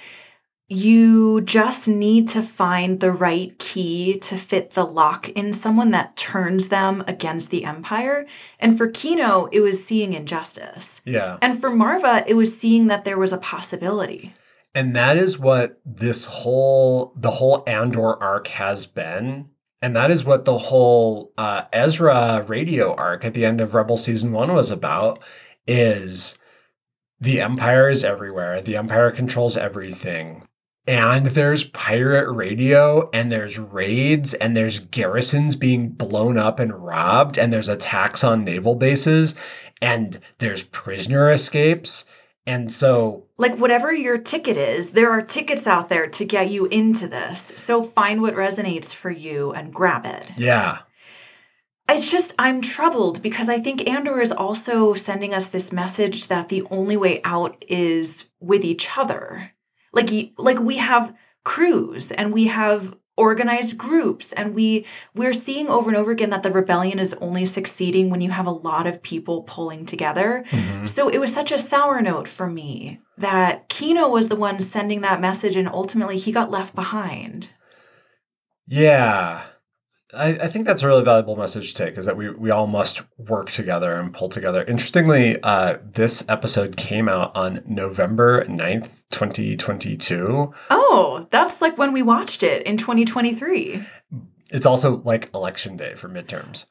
you just need to find the right key to fit the lock in someone that turns them against the Empire. And for Kino, it was seeing injustice. Yeah. And for Marva, it was seeing that there was a possibility. And that is what this whole, the whole Andor arc has been. And that is what the whole uh, Ezra radio arc at the end of Rebel Season one was about, is the Empire is everywhere. The Empire controls everything. And there's pirate radio, and there's raids, and there's garrisons being blown up and robbed, and there's attacks on naval bases. and there's prisoner escapes. And so, like, whatever your ticket is, there are tickets out there to get you into this. So find what resonates for you and grab it. yeah. It's just, I'm troubled because I think Andor is also sending us this message that the only way out is with each other. Like, like we have crews and we have organized groups, and we we're seeing over and over again that the rebellion is only succeeding when you have a lot of people pulling together. Mm-hmm. So it was such a sour note for me that Kino was the one sending that message, and ultimately he got left behind. Yeah. I, I think that's a really valuable message to take, is that we, we all must work together and pull together. Interestingly, uh, this episode came out on November ninth, twenty twenty-two. Oh, that's like when we watched it in twenty twenty-three. It's also like election day for midterms.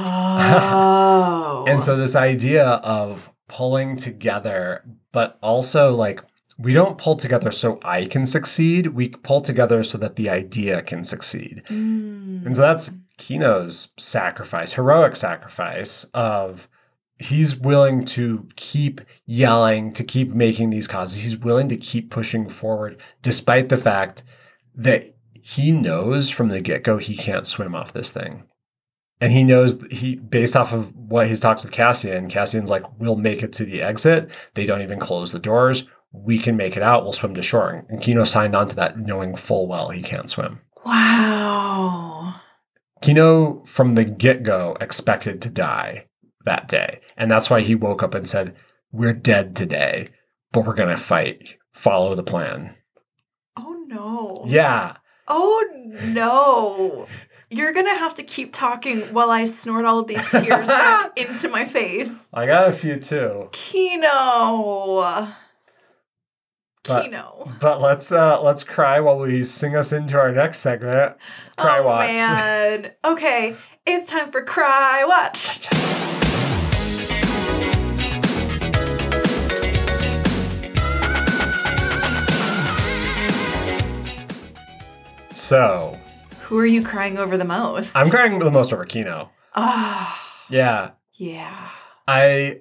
Oh. And so this idea of pulling together, but also like, we don't pull together so I can succeed. We pull together so that the idea can succeed. Mm. And so that's Kino's sacrifice, heroic sacrifice of he's willing to keep yelling, to keep making these causes. He's willing to keep pushing forward, despite the fact that he knows from the get-go he can't swim off this thing. And he knows, he based off of what he talks with Cassian, Cassian's like, we'll make it to the exit. They don't even close the doors. We can make it out. We'll swim to shore. And Kino signed on to that knowing full well he can't swim. Wow. Kino, from the get-go, expected to die that day. And that's why he woke up and said, we're dead today, but we're going to fight. Follow the plan. Oh, no. Yeah. Oh, no. You're going to have to keep talking while I snort all of these tears back into my face. I got a few, too. Kino. But, Kino. But let's uh, let's cry while we sing us into our next segment. Cry oh, Watch. Man. Okay, it's time for Cry Watch. So, who are you crying over the most? I'm crying the most over Kino. Ah. Oh, yeah. Yeah. I.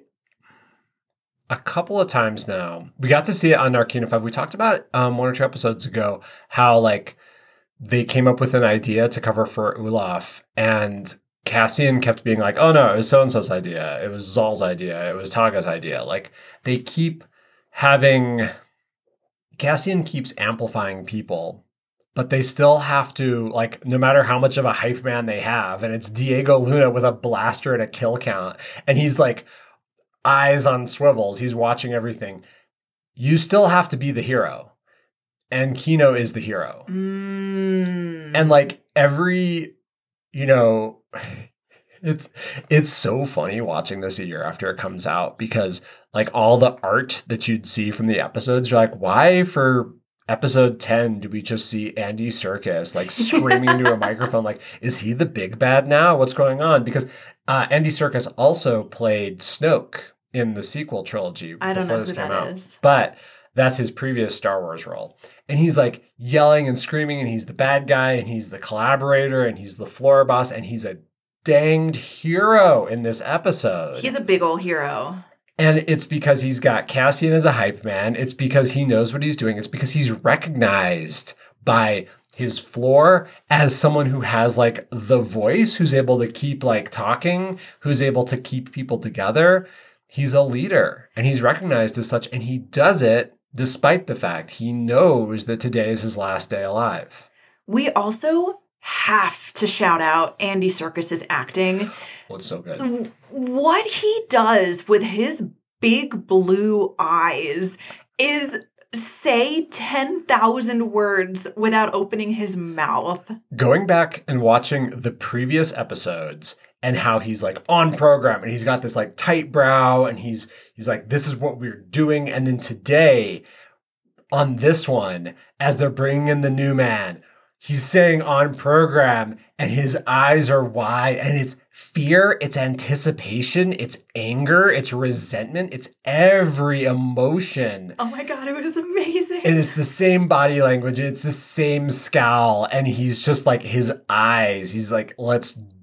A couple of times now, we got to see it on Narkina five. We talked about it um, one or two episodes ago, how like they came up with an idea to cover for Olaf, and Cassian kept being like, oh no, it was so-and-so's idea. It was Zal's idea. It was Taga's idea. Like they keep having, Cassian keeps amplifying people, but they still have to, like, no matter how much of a hype man they have, and it's Diego Luna with a blaster and a kill count, and he's like, eyes on swivels. He's watching everything. You still have to be the hero. And Kino is the hero. Mm. And like every, you know, it's it's so funny watching this a year after it comes out, because like all the art that you'd see from the episodes, you're like, why for episode ten do we just see Andy Serkis like screaming into a microphone? Like, is he the big bad now? What's going on? Because uh, Andy Serkis also played Snoke in the sequel trilogy. I don't know who that out. is. But that's his previous Star Wars role. And he's like yelling and screaming, and he's the bad guy, and he's the collaborator, and he's the floor boss, and he's a danged hero in this episode. He's a big old hero. And it's because he's got Cassian as a hype man. It's because he knows what he's doing. It's because he's recognized by his floor as someone who has like the voice, who's able to keep like talking, who's able to keep people together. He's a leader, and he's recognized as such, and he does it despite the fact he knows that today is his last day alive. We also have to shout out Andy Serkis's acting. Oh, it's so good. What he does with his big blue eyes is say ten thousand words without opening his mouth. Going back and watching the previous episodes and how he's like on program, and he's got this like tight brow, and he's he's like, this is what we're doing. And then today on this one, as they're bringing in the new man, he's saying on program, and his eyes are wide, and it's fear, it's anticipation, it's anger, it's resentment, it's every emotion. Oh my God, it was amazing. And it's the same body language, it's the same scowl, and he's just like, his eyes, he's like, let's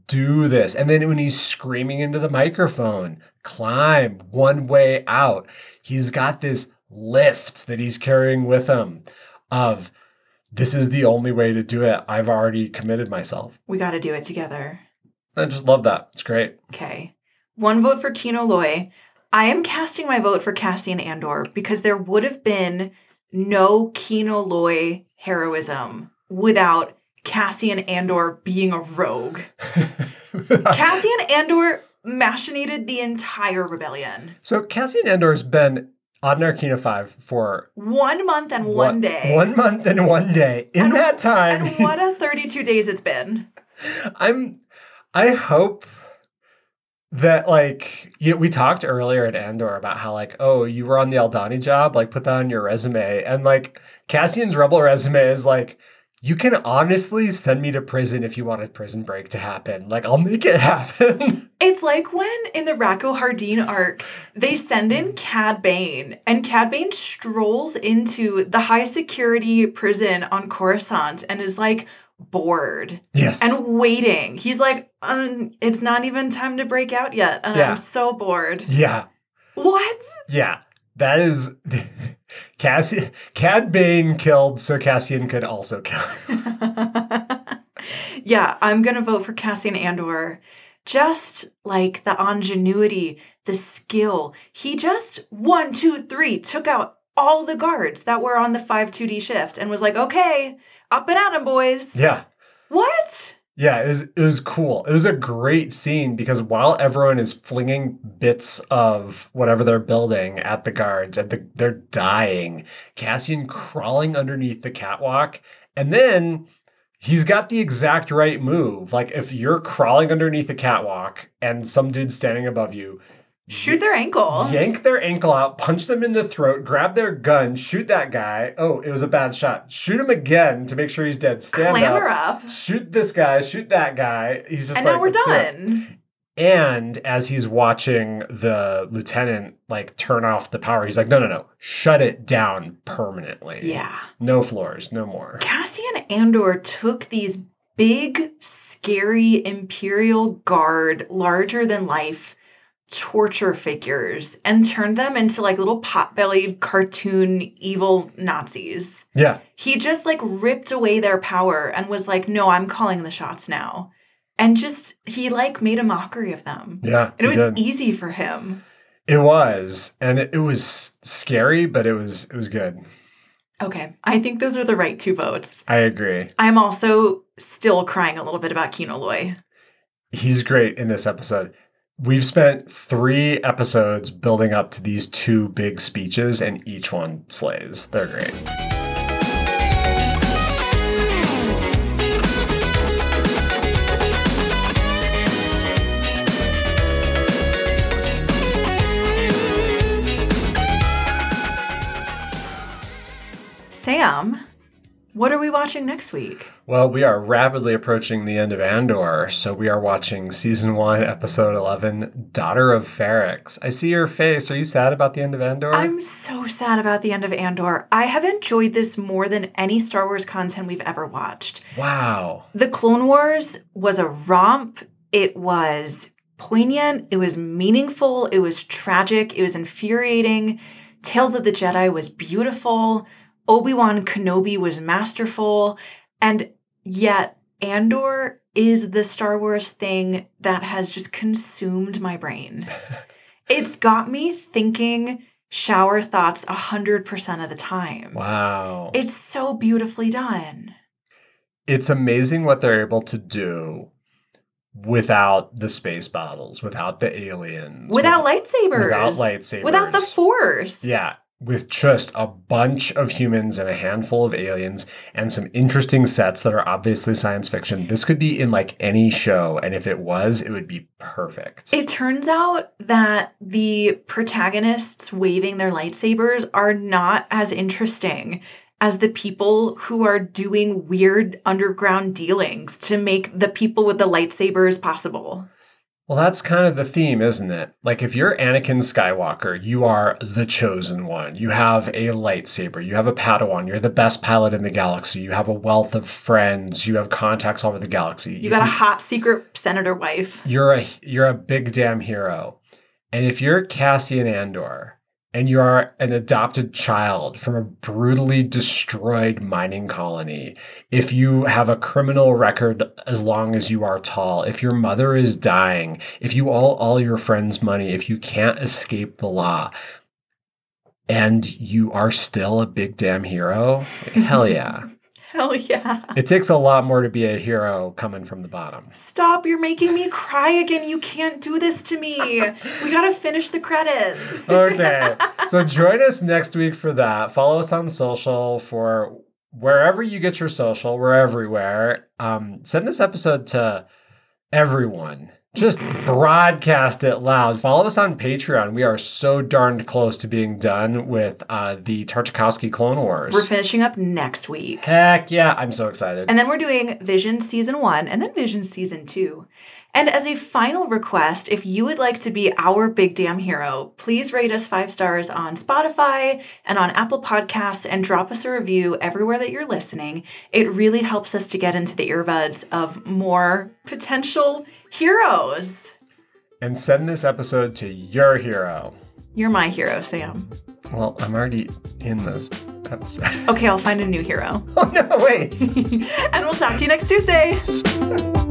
do this. And then when he's screaming into the microphone, climb one way out, he's got this lift that he's carrying with him of, this is the only way to do it. I've already committed myself. We got to do it together. I just love that. It's great. Okay. One vote for Kino Loy. I am casting my vote for Cassian Andor because there would have been no Kino Loy heroism without Cassian Andor being a rogue. Cassian Andor machinated the entire rebellion. So Cassian Andor's been on Narkina five for one month and one, one day. One month and one day. In and, that time. And what a thirty-two days it's been. I'm, I hope that, like, you know, we talked earlier at Andor about how, like, oh, you were on the Aldhani job, like, put that on your resume. And, like, Cassian's Rebel resume is, like, you can honestly send me to prison if you want a prison break to happen. Like, I'll make it happen. It's like when in the Racco Hardin arc, they send in Cad Bane, and Cad Bane strolls into the high security prison on Coruscant and is like bored. Yes. And waiting. He's like, um, it's not even time to break out yet. And Yeah. I'm so bored. Yeah. What? Yeah. That is... Cassi- Cad Bane killed so Cassian could also kill. Yeah, I'm going to vote for Cassian Andor. Just like the ingenuity, the skill. He just, one, two, three, took out all the guards that were on the five two D shift and was like, okay, up and at 'em, boys. Yeah. What? Yeah, it was, it was cool. It was a great scene because while everyone is flinging bits of whatever they're building at the guards and the, they're dying, Cassian crawling underneath the catwalk, and then he's got the exact right move. Like, if you're crawling underneath the catwalk and some dude's standing above you, Shoot their ankle. yank their ankle out, punch them in the throat, grab their gun, shoot that guy. Oh, it was a bad shot. Shoot him again to make sure he's dead. Stand Clamor up, up. shoot this guy, shoot that guy. He's just And like, now we're "Let's do it." done. And as he's watching the lieutenant like turn off the power, he's like, no, no, no, shut it down permanently. Yeah. No floors, no more. Cassian Andor took these big, scary Imperial Guard, larger than life torture figures and turned them into like little pot-bellied cartoon evil Nazis. Yeah. He just like ripped away their power and was like, no, I'm calling the shots now. And just, he like made a mockery of them. Yeah. And it was did. easy for him. It was. And it, it was scary, but it was it was good. Okay. I think those are the right two votes. I agree. I'm also still crying a little bit about Kino Loy. He's great in this episode. We've spent three episodes building up to these two big speeches, and each one slays. They're great. Sam, what are we watching next week? Well, we are rapidly approaching the end of Andor, so we are watching Season one, Episode eleven, Daughter of Ferrix. I see your face. Are you sad about the end of Andor? I'm so sad about the end of Andor. I have enjoyed this more than any Star Wars content we've ever watched. Wow. The Clone Wars was a romp. It was poignant. It was meaningful. It was tragic. It was infuriating. Tales of the Jedi was beautiful. Obi-Wan Kenobi was masterful. And yet Andor is the Star Wars thing that has just consumed my brain. It's got me thinking shower thoughts one hundred percent of the time. Wow. It's so beautifully done. It's amazing what they're able to do without the space battles, without the aliens. Without with- lightsabers. Without lightsabers. Without the Force. Yeah. With just a bunch of humans and a handful of aliens and some interesting sets that are obviously science fiction. This could be in like any show. And if it was, it would be perfect. It turns out that the protagonists waving their lightsabers are not as interesting as the people who are doing weird underground dealings to make the people with the lightsabers possible. Well, that's kind of the theme, isn't it? Like, if you're Anakin Skywalker, you are the chosen one. You have a lightsaber. You have a Padawan. You're the best pilot in the galaxy. You have a wealth of friends. You have contacts all over the galaxy. You got a hot secret senator wife. You're a you're a big damn hero. And if you're Cassian Andor, and you are an adopted child from a brutally destroyed mining colony, if you have a criminal record as long as you are tall, if your mother is dying, if you owe all your friends money, if you can't escape the law, and you are still a big damn hero, hell yeah. Hell yeah. It takes a lot more to be a hero coming from the bottom. Stop, you're making me cry again. You can't do this to me. We gotta finish the credits. Okay. So join us next week for that. Follow us on social for wherever you get your social. We're everywhere. Um, send this episode to everyone. Just broadcast it loud. Follow us on Patreon. We are so darned close to being done with uh, the Tartakovsky Clone Wars. We're finishing up next week. Heck yeah, I'm so excited. And then we're doing Vision Season one and then Vision Season two. And as a final request, if you would like to be our big damn hero, please rate us five stars on Spotify and on Apple Podcasts and drop us a review everywhere that you're listening. It really helps us to get into the earbuds of more potential heroes. And send this episode to your hero. You're my hero, Sam. Well, I'm already in the episode. Okay, I'll find a new hero. Oh, no, wait. And we'll talk to you next Tuesday.